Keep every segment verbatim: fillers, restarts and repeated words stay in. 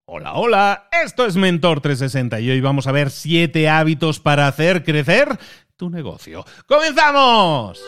Hola, hola, esto es Mentor trescientos sesenta y hoy vamos a ver siete hábitos para hacer crecer tu negocio. ¡Comenzamos!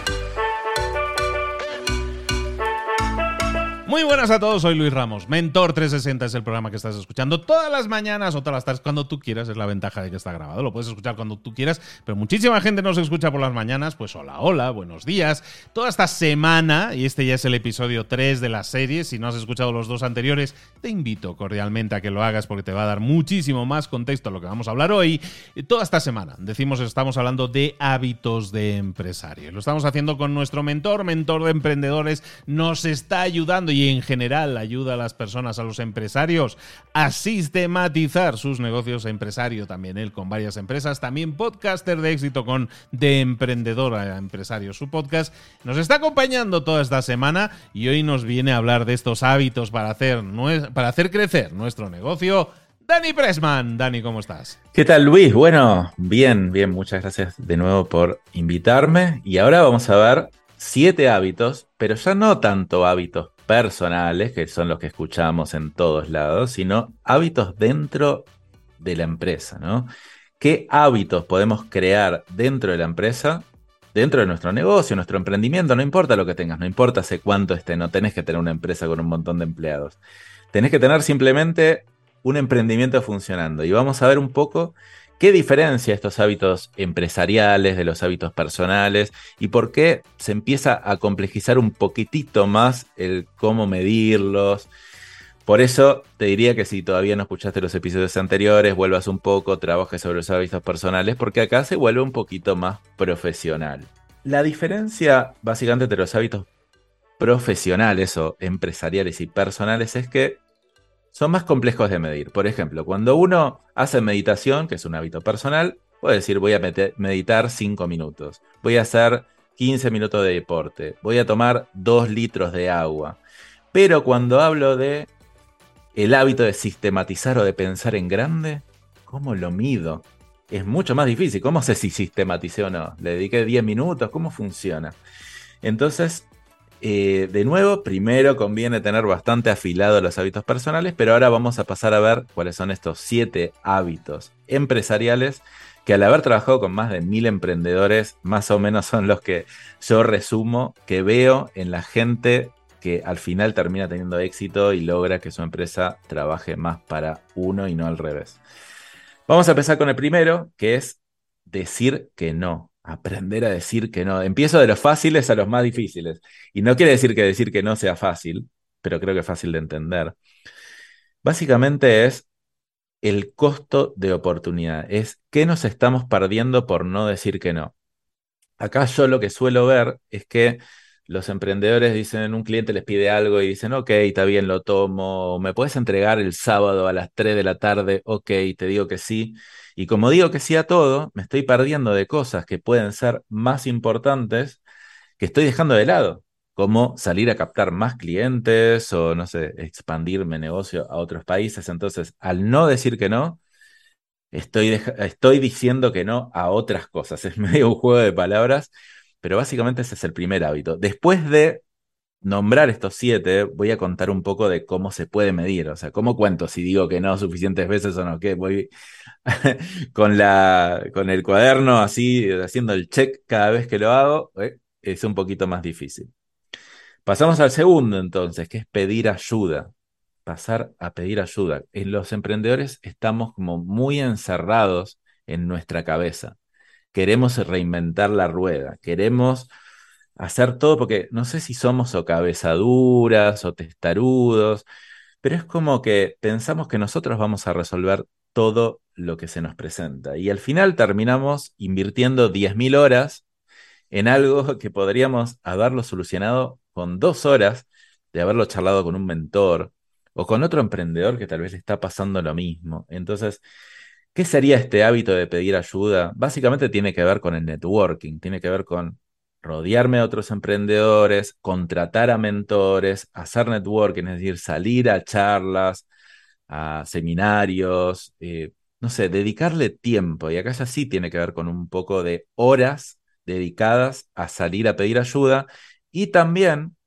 Muy buenas a todos, soy Luis Ramos. Mentor trescientos sesenta es el programa que estás escuchando todas las mañanas o todas las tardes, cuando tú quieras. Es la ventaja de que está grabado, lo puedes escuchar cuando tú quieras, pero muchísima gente nos escucha por las mañanas. Pues hola, hola, buenos días. Toda esta semana, y este ya es el episodio tres de la serie, si no has escuchado los dos anteriores, te invito cordialmente a que lo hagas porque te va a dar muchísimo más contexto a lo que vamos a hablar hoy. Toda esta semana, decimos, estamos hablando de hábitos de empresario. Lo estamos haciendo con nuestro mentor, mentor de emprendedores, nos está ayudando y en general ayuda a las personas, a los empresarios, a sistematizar sus negocios. Empresario también él con varias empresas, también podcaster de éxito con De Emprendedor a Empresario, su podcast. Nos está acompañando toda esta semana y hoy nos viene a hablar de estos hábitos para hacer, para hacer crecer nuestro negocio. Dani Pressman. Dani, ¿cómo estás? ¿Qué tal, Luis? Bueno, bien, bien, muchas gracias de nuevo por invitarme. Y ahora vamos a ver siete hábitos, pero ya no tanto hábitos personales, que son los que escuchamos en todos lados, sino hábitos dentro de la empresa, ¿no? ¿Qué hábitos podemos crear dentro de la empresa, dentro de nuestro negocio, nuestro emprendimiento? No importa lo que tengas, no importa hace cuánto esté, no tenés que tener una empresa con un montón de empleados. Tenés que tener simplemente un emprendimiento funcionando. Y vamos a ver un poco qué diferencia estos hábitos empresariales de los hábitos personales y por qué se empieza a complejizar un poquitito más el cómo medirlos. Por eso te diría que si todavía no escuchaste los episodios anteriores, vuelvas un poco, trabajes sobre los hábitos personales, porque acá se vuelve un poquito más profesional. La diferencia básicamente entre los hábitos profesionales o empresariales y personales es que son más complejos de medir. Por ejemplo, cuando uno hace meditación, que es un hábito personal, puede decir voy a meditar cinco minutos, voy a hacer quince minutos de deporte, voy a tomar dos litros de agua. Pero cuando hablo de el hábito de sistematizar o de pensar en grande, ¿cómo lo mido? Es mucho más difícil. ¿Cómo sé si sistematicé o no? ¿Le dediqué diez minutos? ¿Cómo funciona? Entonces, Eh, de nuevo, primero conviene tener bastante afilados los hábitos personales, pero ahora vamos a pasar a ver cuáles son estos siete hábitos empresariales que, al haber trabajado con más de mil emprendedores, más o menos son los que yo resumo, que veo en la gente que al final termina teniendo éxito y logra que su empresa trabaje más para uno y no al revés. Vamos a empezar con el primero, que es decir que no. Aprender a decir que no. Empiezo de los fáciles a los más difíciles. Y no quiere decir que decir que no sea fácil, pero creo que es fácil de entender. Básicamente es el costo de oportunidad. Es qué nos estamos perdiendo por no decir que no. Acá yo lo que suelo ver es que los emprendedores dicen, un cliente les pide algo y dicen, ok, está bien, lo tomo, ¿me puedes entregar el sábado a las tres de la tarde? Ok, te digo que sí. Y como digo que sí a todo, me estoy perdiendo de cosas que pueden ser más importantes que estoy dejando de lado, como salir a captar más clientes o, no sé, expandir mi negocio a otros países. Entonces, al no decir que no, Estoy, deja- estoy diciendo que no a otras cosas. Es medio un juego de palabras, pero básicamente ese es el primer hábito. Después de nombrar estos siete, voy a contar un poco de cómo se puede medir. O sea, cómo cuento si digo que no suficientes veces o no. Que voy con la, con el cuaderno así, haciendo el check cada vez que lo hago. eh, Es un poquito más difícil. Pasamos al segundo entonces, que es pedir ayuda. Pasar a pedir ayuda. En los emprendedores estamos como muy encerrados en nuestra cabeza. Queremos reinventar la rueda, queremos hacer todo porque no sé si somos o cabezaduras o testarudos, pero es como que pensamos que nosotros vamos a resolver todo lo que se nos presenta. Y al final terminamos invirtiendo diez mil horas en algo que podríamos haberlo solucionado con dos horas de haberlo charlado con un mentor o con otro emprendedor que tal vez le está pasando lo mismo. Entonces, ¿qué sería este hábito de pedir ayuda? Básicamente tiene que ver con el networking, tiene que ver con rodearme de otros emprendedores, contratar a mentores, hacer networking, es decir, salir a charlas, a seminarios, eh, no sé, dedicarle tiempo. Y acá ya sí tiene que ver con un poco de horas dedicadas a salir a pedir ayuda y también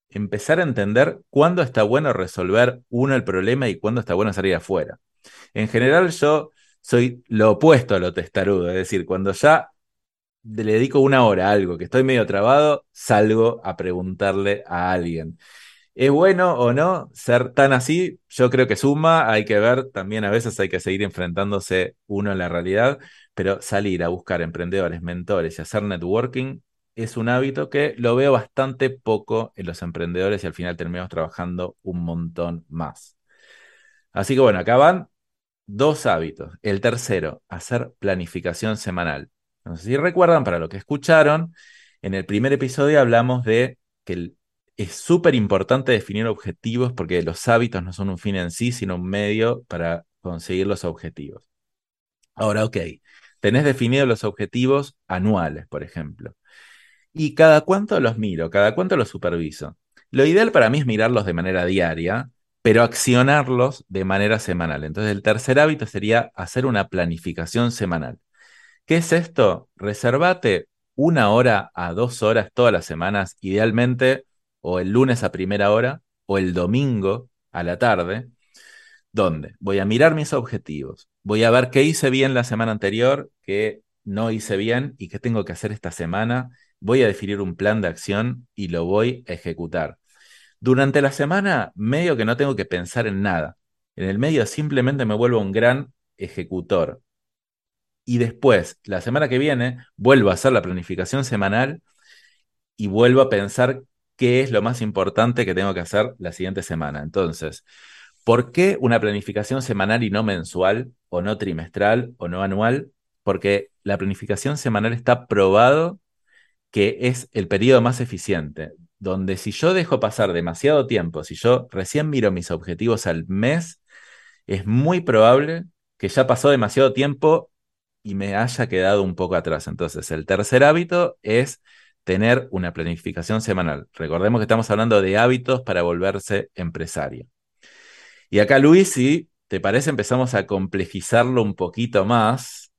empezar a entender cuándo está bueno resolver uno el problema y cuándo está bueno salir afuera. En general yo soy lo opuesto a lo testarudo, es decir, cuando ya le dedico una hora a algo que estoy medio trabado, salgo a preguntarle a alguien. ¿Es bueno o no ser tan así? Yo creo que suma, hay que ver, también a veces hay que seguir enfrentándose uno a la realidad, pero salir a buscar emprendedores, mentores y hacer networking es un hábito que lo veo bastante poco en los emprendedores y al final terminamos trabajando un montón más. Así que bueno, acá van dos hábitos. El tercero, hacer planificación semanal. No sé si recuerdan, para lo que escucharon, en el primer episodio hablamos de que el- es súper importante definir objetivos porque los hábitos no son un fin en sí, sino un medio para conseguir los objetivos. Ahora, ok, tenés definidos los objetivos anuales, por ejemplo. ¿Y cada cuánto los miro? ¿Cada cuánto los superviso? Lo ideal para mí es mirarlos de manera diaria, pero accionarlos de manera semanal. Entonces, el tercer hábito sería hacer una planificación semanal. ¿Qué es esto? Reservate una hora a dos horas todas las semanas, idealmente o el lunes a primera hora o el domingo a la tarde, donde voy a mirar mis objetivos, voy a ver qué hice bien la semana anterior, qué no hice bien y qué tengo que hacer esta semana. Voy a definir un plan de acción y lo voy a ejecutar. Durante la semana, medio que no tengo que pensar en nada. En el medio simplemente me vuelvo un gran ejecutor. Y después, la semana que viene, vuelvo a hacer la planificación semanal y vuelvo a pensar qué es lo más importante que tengo que hacer la siguiente semana. Entonces, ¿por qué una planificación semanal y no mensual, o no trimestral, o no anual? Porque la planificación semanal está probado que es el periodo más eficiente, donde si yo dejo pasar demasiado tiempo, si yo recién miro mis objetivos al mes, es muy probable que ya pasó demasiado tiempo y me haya quedado un poco atrás. Entonces, el tercer hábito es tener una planificación semanal. Recordemos que estamos hablando de hábitos para volverse empresario. Y acá, Luis, si te parece, empezamos a complejizarlo un poquito más.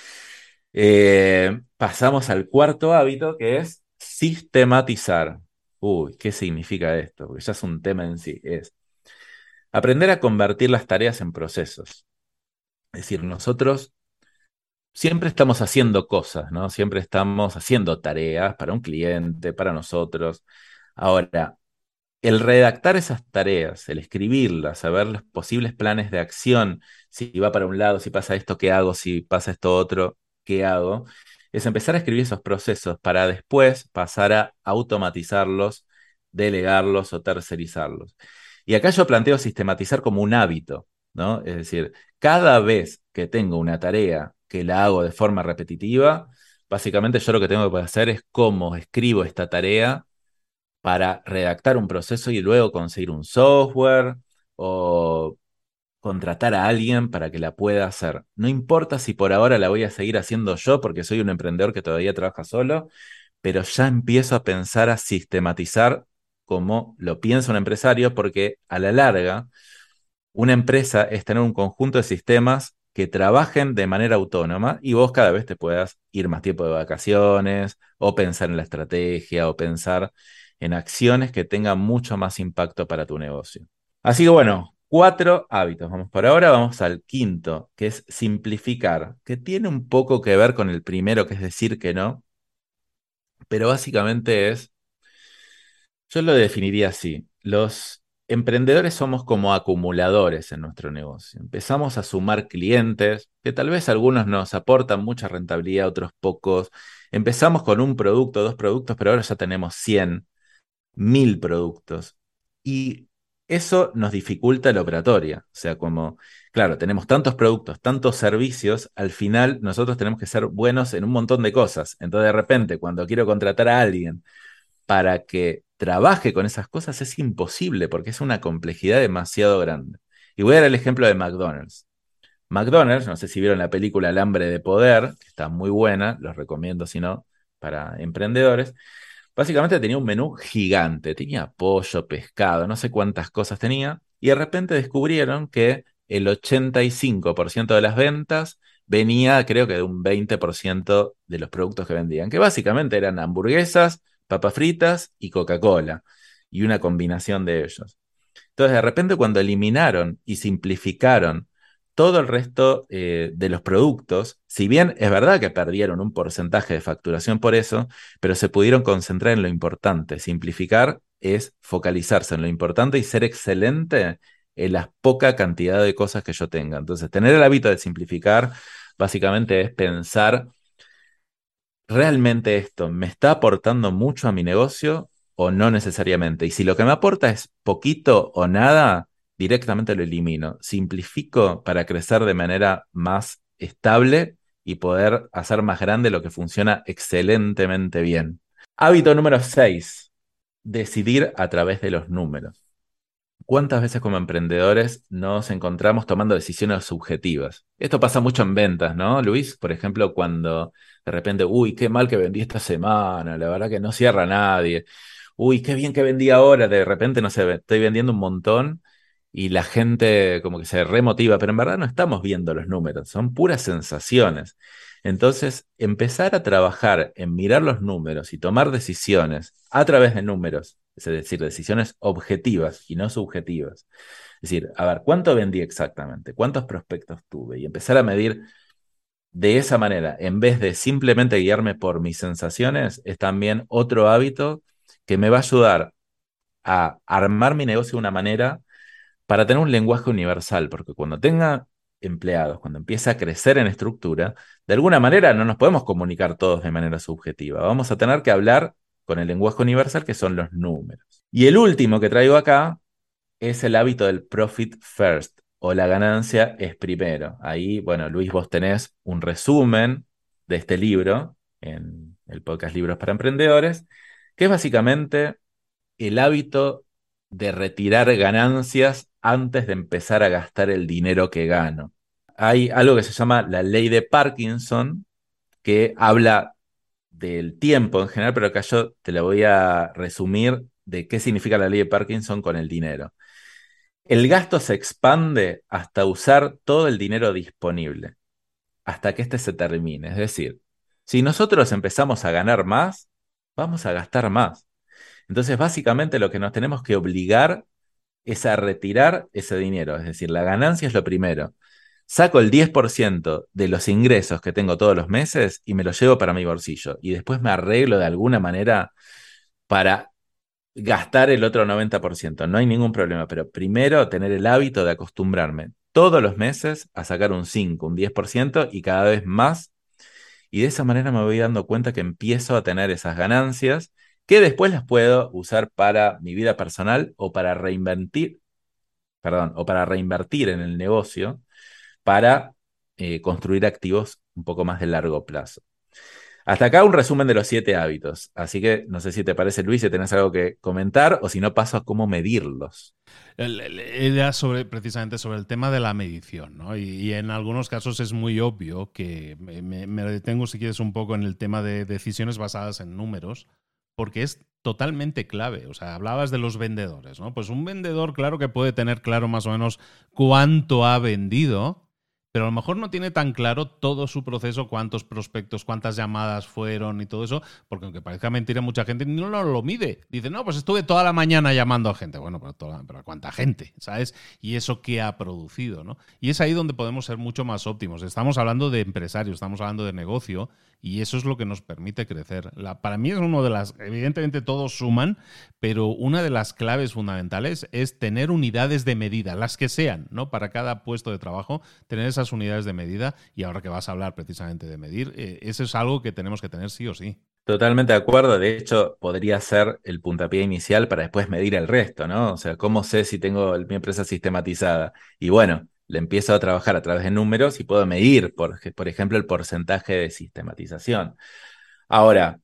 Eh, pasamos al cuarto hábito, que es sistematizar. Uy, ¿qué significa esto? Porque ya es un tema en sí. Es aprender a convertir las tareas en procesos. Es decir, nosotros siempre estamos haciendo cosas, ¿no? Siempre estamos haciendo tareas para un cliente, para nosotros. Ahora, el redactar esas tareas, el escribirlas, saber los posibles planes de acción, si va para un lado, si pasa esto, ¿qué hago? Si pasa esto otro, ¿qué hago? Es empezar a escribir esos procesos para después pasar a automatizarlos, delegarlos o tercerizarlos. Y acá yo planteo sistematizar como un hábito, ¿no? Es decir, cada vez que tengo una tarea que la hago de forma repetitiva, básicamente yo lo que tengo que hacer es cómo escribo esta tarea para redactar un proceso y luego conseguir un software o contratar a alguien para que la pueda hacer. No importa si por ahora la voy a seguir haciendo yo porque soy un emprendedor que todavía trabaja solo, pero ya empiezo a pensar a sistematizar como lo piensa un empresario porque a la larga una empresa es tener un conjunto de sistemas que trabajen de manera autónoma y vos cada vez te puedas ir más tiempo de vacaciones o pensar en la estrategia o pensar en acciones que tengan mucho más impacto para tu negocio. Así que bueno, cuatro hábitos. Vamos por ahora, vamos al quinto, que es simplificar, que tiene un poco que ver con el primero, que es decir que no, pero básicamente es, yo lo definiría así. Los emprendedores somos como acumuladores en nuestro negocio. Empezamos a sumar clientes, que tal vez algunos nos aportan mucha rentabilidad, otros pocos. Empezamos con un producto, dos productos, pero ahora ya tenemos cien, mil productos. Y eso nos dificulta la operatoria. O sea, como, claro, tenemos tantos productos, tantos servicios, al final nosotros tenemos que ser buenos en un montón de cosas. Entonces, de repente, cuando quiero contratar a alguien para que trabaje con esas cosas es imposible porque es una complejidad demasiado grande. Y voy a dar el ejemplo de McDonald's. McDonald's, no sé si vieron la película El hambre de poder, que está muy buena, los recomiendo si no, para emprendedores. Básicamente tenía un menú gigante, tenía pollo, pescado, no sé cuántas cosas tenía, y de repente descubrieron que el ochenta y cinco por ciento de las ventas venía, creo que de un veinte por ciento de los productos que vendían, que básicamente eran hamburguesas, papas fritas y Coca-Cola. y una combinación de ellos. Entonces, de repente, cuando eliminaron y simplificaron todo el resto eh, de los productos, si bien es verdad que perdieron un porcentaje de facturación por eso, pero se pudieron concentrar en lo importante. Simplificar es focalizarse en lo importante y ser excelente en la poca cantidad de cosas que yo tenga. Entonces, tener el hábito de simplificar básicamente es pensar, ¿realmente esto me está aportando mucho a mi negocio o no necesariamente? Y si lo que me aporta es poquito o nada, directamente lo elimino. Simplifico para crecer de manera más estable y poder hacer más grande lo que funciona excelentemente bien. Hábito número seis: decidir a través de los números. ¿Cuántas veces como emprendedores nos encontramos tomando decisiones subjetivas? Esto pasa mucho en ventas, ¿no, Luis? Por ejemplo, cuando de repente, uy, qué mal que vendí esta semana, la verdad que no cierra nadie. Uy, qué bien que vendí ahora, de repente, no sé, estoy vendiendo un montón y la gente como que se remotiva, pero en verdad no estamos viendo los números, son puras sensaciones. Entonces, empezar a trabajar en mirar los números y tomar decisiones a través de números, es decir, decisiones objetivas y no subjetivas. Es decir, a ver, ¿cuánto vendí exactamente? ¿Cuántos prospectos tuve? Y empezar a medir de esa manera, en vez de simplemente guiarme por mis sensaciones, es también otro hábito que me va a ayudar a armar mi negocio de una manera para tener un lenguaje universal, porque cuando tenga empleados, cuando empiece a crecer en estructura, de alguna manera no nos podemos comunicar todos de manera subjetiva. Vamos a tener que hablar con el lenguaje universal, que son los números. Y el último que traigo acá es el hábito del profit first, o la ganancia es primero. Ahí, bueno, Luis, vos tenés un resumen de este libro en el podcast Libros para Emprendedores, que es básicamente el hábito de retirar ganancias antes de empezar a gastar el dinero que gano. Hay algo que se llama la ley de Parkinson, que habla del tiempo en general, pero acá yo te la voy a resumir de qué significa la ley de Parkinson con el dinero. El gasto se expande hasta usar todo el dinero disponible, hasta que éste se termine. Es decir, si nosotros empezamos a ganar más, vamos a gastar más. Entonces, básicamente lo que nos tenemos que obligar es a retirar ese dinero. Es decir, la ganancia es lo primero. Saco el diez por ciento de los ingresos que tengo todos los meses y me lo llevo para mi bolsillo. Y después me arreglo de alguna manera para gastar el otro noventa por ciento. No hay ningún problema, pero primero tener el hábito de acostumbrarme todos los meses a sacar un cinco, un diez por ciento y cada vez más. Y de esa manera me voy dando cuenta que empiezo a tener esas ganancias que después las puedo usar para mi vida personal o para reinvertir, perdón, o para reinvertir en el negocio para eh, construir activos un poco más de largo plazo. Hasta acá un resumen de los siete hábitos. Así que no sé si te parece, Luis, si tenés algo que comentar o si no paso a cómo medirlos. Era sobre, precisamente sobre el tema de la medición, ¿no? Y, y en algunos casos es muy obvio que me, me detengo, si quieres, un poco en el tema de decisiones basadas en números, porque es totalmente clave. O sea, hablabas de los vendedores, ¿no? Pues un vendedor, claro que puede tener claro más o menos cuánto ha vendido, pero a lo mejor no tiene tan claro todo su proceso, cuántos prospectos, cuántas llamadas fueron y todo eso, porque aunque parezca mentira, mucha gente no lo, lo mide. Dice, no, pues estuve toda la mañana llamando a gente. Bueno, pero, toda, pero ¿cuánta gente? ¿Sabes? Y eso qué ha producido, ¿no? Y es ahí donde podemos ser mucho más óptimos. Estamos hablando de empresarios, estamos hablando de negocio, y eso es lo que nos permite crecer. La, para mí es uno de las, evidentemente todos suman, pero una de las claves fundamentales es tener unidades de medida, las que sean, ¿no? Para cada puesto de trabajo, tener esas unidades de medida. Y ahora que vas a hablar precisamente de medir, eh, eso es algo que tenemos que tener sí o sí. Totalmente de acuerdo. De hecho, podría ser el puntapié inicial para después medir el resto, ¿no? O sea, ¿cómo sé si tengo mi empresa sistematizada? Y bueno, le empiezo a trabajar a través de números y puedo medir, por, por ejemplo, el porcentaje de sistematización. Ahora,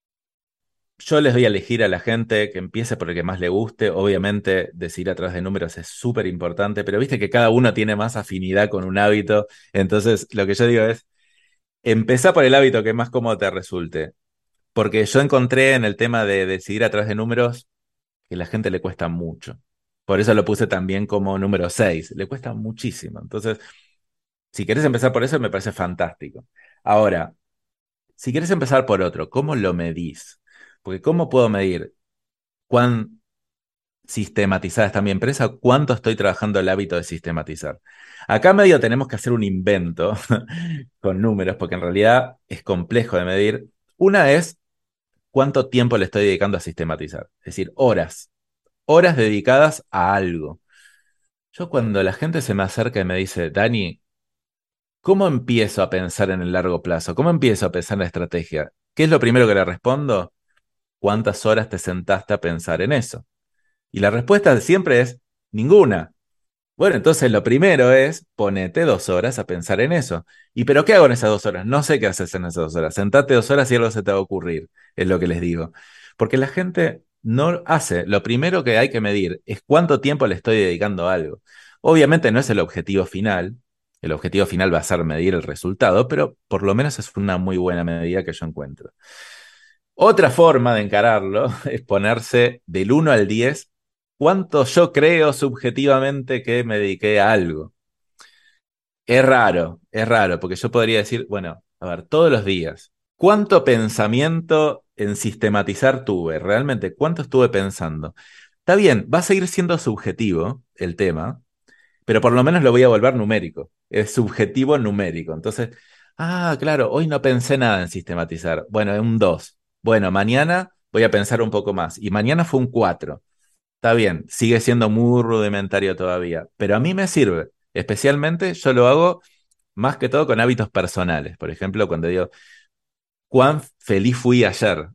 yo les voy a elegir a la gente que empiece por el que más le guste. Obviamente, decidir a través de números es súper importante, pero viste que cada uno tiene más afinidad con un hábito. Entonces, lo que yo digo es, empezá por el hábito que más cómodo te resulte. Porque yo encontré en el tema de decidir a través de números que a la gente le cuesta mucho. Por eso lo puse también como número seis. Le cuesta muchísimo. Entonces, si querés empezar por eso, me parece fantástico. Ahora, si querés empezar por otro, ¿cómo lo medís? Porque ¿cómo puedo medir cuán sistematizada está mi empresa? ¿Cuánto estoy trabajando el hábito de sistematizar? Acá medio tenemos que hacer un invento con números, porque en realidad es complejo de medir. Una es cuánto tiempo le estoy dedicando a sistematizar, es decir, horas, horas dedicadas a algo. Yo cuando la gente se me acerca y me dice, Dani, ¿cómo empiezo a pensar en el largo plazo? ¿Cómo empiezo a pensar en la estrategia? ¿Qué es lo primero que le respondo? ¿Cuántas horas te sentaste a pensar en eso? Y la respuesta siempre es ninguna. Bueno, entonces lo primero es ponete dos horas a pensar en eso. ¿Y pero qué hago en esas dos horas? No sé qué haces en esas dos horas. Sentate dos horas y algo se te va a ocurrir, es lo que les digo. Porque la gente no hace. Lo primero que hay que medir es cuánto tiempo le estoy dedicando a algo. Obviamente no es el objetivo final. El objetivo final va a ser medir el resultado, pero por lo menos es una muy buena medida que yo encuentro. Otra forma de encararlo es ponerse del uno al diez cuánto yo creo subjetivamente que me dediqué a algo. Es raro, es raro, porque yo podría decir, bueno, a ver, todos los días, ¿cuánto pensamiento en sistematizar tuve? Realmente, ¿cuánto estuve pensando? Está bien, va a seguir siendo subjetivo el tema, pero por lo menos lo voy a volver numérico. Es subjetivo numérico. Entonces, ah, claro, hoy no pensé nada en sistematizar. Bueno, es un dos. Bueno, mañana voy a pensar un poco más. Y mañana fue un cuatro. Está bien, sigue siendo muy rudimentario todavía, pero a mí me sirve. Especialmente yo lo hago más que todo con hábitos personales. Por ejemplo, cuando digo, ¿cuán feliz fui ayer?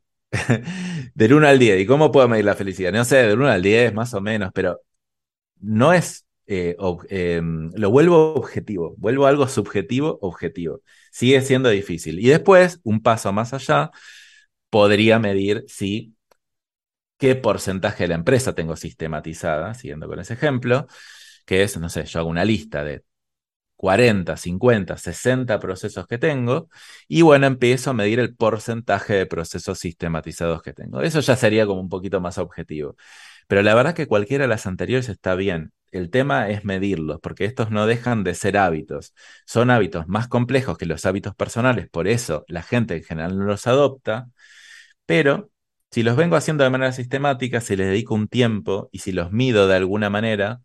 Del uno al diez. ¿Y cómo puedo medir la felicidad? No sé, del uno al diez, más o menos, pero no es, eh, ob- eh, lo vuelvo objetivo, vuelvo algo subjetivo, objetivo. Sigue siendo difícil. Y después, un paso más allá, podría medir si qué porcentaje de la empresa tengo sistematizada, siguiendo con ese ejemplo, que es, no sé, yo hago una lista de cuarenta, cincuenta, sesenta procesos que tengo, y bueno, empiezo a medir el porcentaje de procesos sistematizados que tengo. Eso ya sería como un poquito más objetivo. Pero la verdad que cualquiera de las anteriores está bien. El tema es medirlos, porque estos no dejan de ser hábitos. Son hábitos más complejos que los hábitos personales, por eso la gente en general no los adopta, pero si los vengo haciendo de manera sistemática, si les dedico un tiempo y si los mido de alguna manera,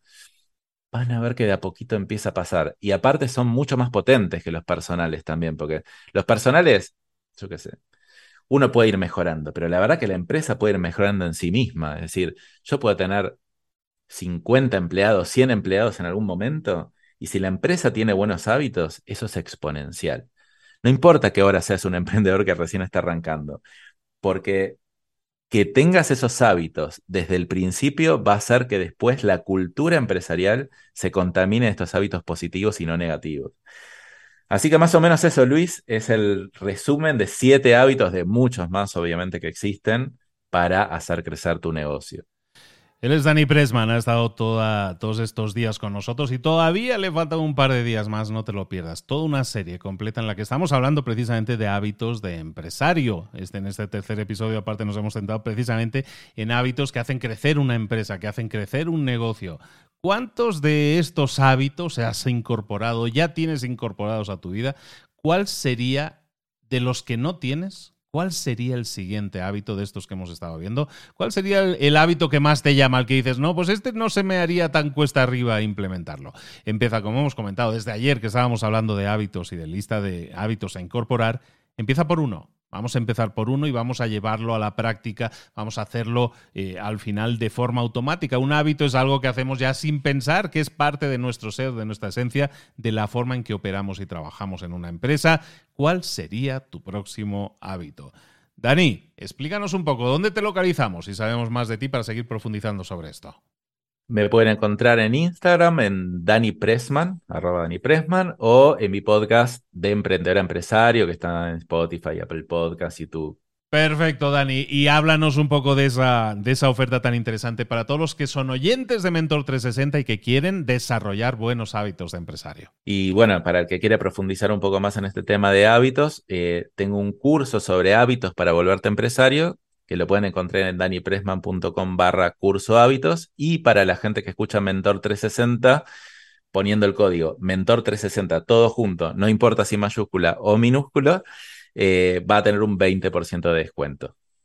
van a ver que de a poquito empieza a pasar. Y aparte son mucho más potentes que los personales también, porque los personales, yo qué sé, uno puede ir mejorando, pero la verdad que la empresa puede ir mejorando en sí misma. Es decir, yo puedo tener cincuenta empleados, cien empleados en algún momento, y si la empresa tiene buenos hábitos, eso es exponencial. No importa que ahora seas un emprendedor que recién está arrancando, porque que tengas esos hábitos desde el principio va a hacer que después la cultura empresarial se contamine de estos hábitos positivos y no negativos. Así que más o menos eso, Luis, es el resumen de siete hábitos de muchos más, obviamente, que existen para hacer crecer tu negocio. Él es Dani Pressman, ha estado toda, todos estos días con nosotros y todavía le faltan un par de días más, no te lo pierdas. Toda una serie completa en la que estamos hablando precisamente de hábitos de empresario. Este, en este tercer episodio, aparte, nos hemos centrado precisamente en hábitos que hacen crecer una empresa, que hacen crecer un negocio. ¿Cuántos de estos hábitos has incorporado, ya tienes incorporados a tu vida? ¿Cuál sería de los que no tienes? ¿Cuál sería el siguiente hábito de estos que hemos estado viendo? ¿Cuál sería el, el hábito que más te llama, al que dices, no, pues este no se me haría tan cuesta arriba implementarlo? Empieza, como hemos comentado desde ayer que estábamos hablando de hábitos y de lista de hábitos a incorporar, empieza por uno. Vamos a empezar por uno y vamos a llevarlo a la práctica, vamos a hacerlo eh, al final de forma automática. Un hábito es algo que hacemos ya sin pensar, que es parte de nuestro ser, de nuestra esencia, de la forma en que operamos y trabajamos en una empresa. ¿Cuál sería tu próximo hábito? Dani, explícanos un poco, ¿dónde te localizamos y sabemos más de ti para seguir profundizando sobre esto? Me pueden encontrar en Instagram en Dani Pressman, arroba Dani Pressman, o en mi podcast de Emprendedor a Empresario, que está en Spotify, Apple Podcasts, YouTube. Perfecto, Dani. Y háblanos un poco de esa, de esa oferta tan interesante para todos los que son oyentes de Mentor trescientos sesenta y que quieren desarrollar buenos hábitos de empresario. Y bueno, para el que quiera profundizar un poco más en este tema de hábitos, eh, tengo un curso sobre hábitos para volverte empresario, que lo pueden encontrar en danipressman.com barra curso hábitos. Y para la gente que escucha Mentor trescientos sesenta, poniendo el código Mentor trescientos sesenta, todo junto, no importa si mayúscula o minúscula, eh, va a tener un veinte por ciento de descuento.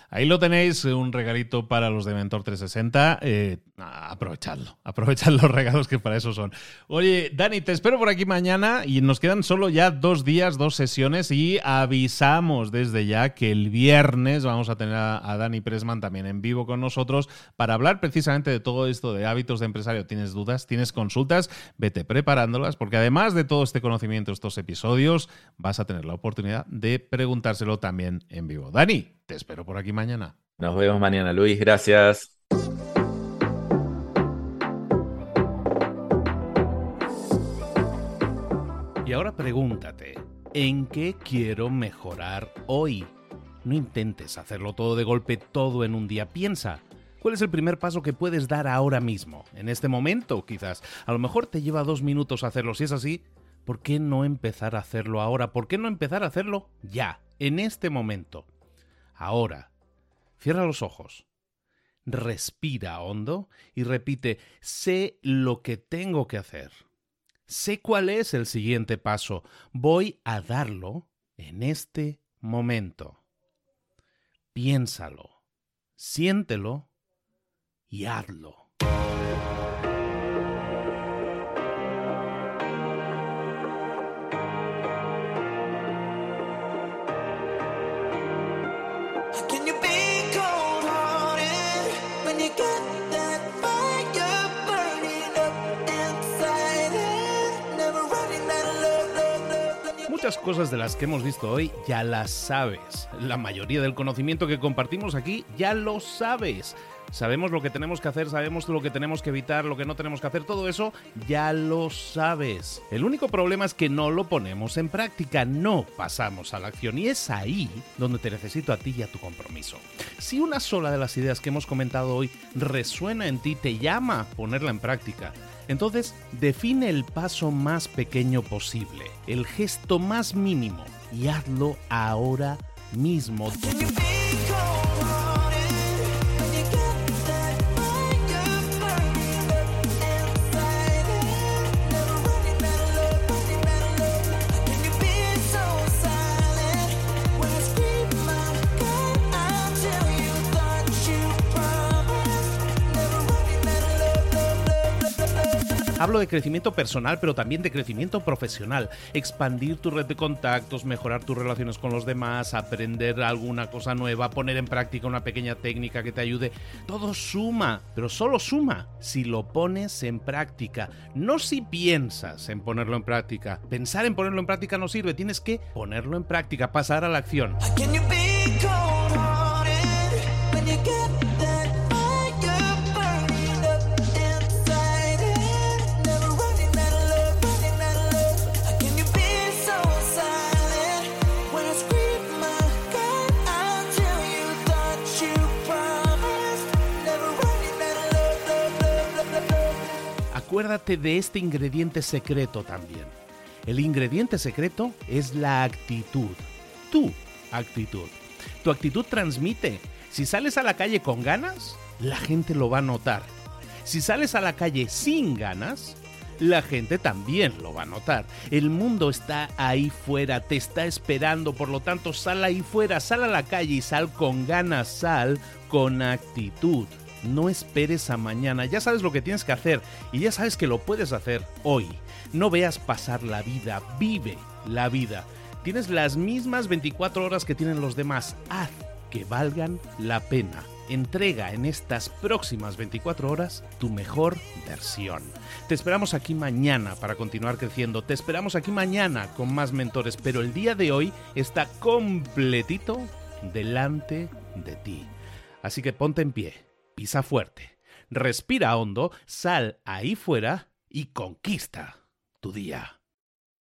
Ahí lo tenéis, un regalito para los de Mentor trescientos sesenta. Eh, aprovechadlo, aprovechad los regalos que para eso son. Oye, Dani, te espero por aquí mañana y nos quedan solo ya dos días, dos sesiones y avisamos desde ya que el viernes vamos a tener a, a Dani Pressman también en vivo con nosotros para hablar precisamente de todo esto de hábitos de empresario. ¿Tienes dudas? ¿Tienes consultas? Vete preparándolas porque además de todo este conocimiento, estos episodios, vas a tener la oportunidad de preguntárselo también en vivo. Dani, te espero por aquí mañana. Nos vemos mañana, Luis. Gracias. Y ahora pregúntate, ¿en qué quiero mejorar hoy? No intentes hacerlo todo de golpe, todo en un día. Piensa, ¿cuál es el primer paso que puedes dar ahora mismo? En este momento, quizás. A lo mejor te lleva dos minutos hacerlo. Si es así, ¿por qué no empezar a hacerlo ahora? ¿Por qué no empezar a hacerlo ya, en este momento? Ahora, cierra los ojos, respira hondo y repite, sé lo que tengo que hacer. Sé cuál es el siguiente paso. Voy a darlo en este momento. Piénsalo, siéntelo y hazlo. Muchas cosas de las que hemos visto hoy ya las sabes. La mayoría del conocimiento que compartimos aquí ya lo sabes. Sabemos lo que tenemos que hacer, sabemos lo que tenemos que evitar, lo que no tenemos que hacer, todo eso ya lo sabes. El único problema es que no lo ponemos en práctica, no pasamos a la acción y es ahí donde te necesito a ti y a tu compromiso. Si una sola de las ideas que hemos comentado hoy resuena en ti, te llama a ponerla en práctica, entonces define el paso más pequeño posible, el gesto más mínimo y hazlo ahora mismo. Hablo de crecimiento personal, pero también de crecimiento profesional. Expandir tu red de contactos, mejorar tus relaciones con los demás, aprender alguna cosa nueva, poner en práctica una pequeña técnica que te ayude. Todo suma, pero solo suma si lo pones en práctica. No si piensas en ponerlo en práctica. Pensar en ponerlo en práctica no sirve. Tienes que ponerlo en práctica, pasar a la acción. Acuérdate de este ingrediente secreto también. El ingrediente secreto es la actitud. Tu actitud. Tu actitud transmite. Si sales a la calle con ganas, la gente lo va a notar. Si sales a la calle sin ganas, la gente también lo va a notar. El mundo está ahí fuera, te está esperando, por lo tanto, sal ahí fuera, sal a la calle y sal con ganas, sal con actitud. No esperes a mañana, ya sabes lo que tienes que hacer y ya sabes que lo puedes hacer hoy. No veas pasar la vida, vive la vida. Tienes las mismas veinticuatro horas que tienen los demás, haz que valgan la pena. Entrega en estas próximas veinticuatro horas tu mejor versión. Te esperamos aquí mañana para continuar creciendo, te esperamos aquí mañana con más mentores, pero el día de hoy está completito delante de ti. Así que ponte en pie. Pisa fuerte, respira hondo, sal ahí fuera y conquista tu día.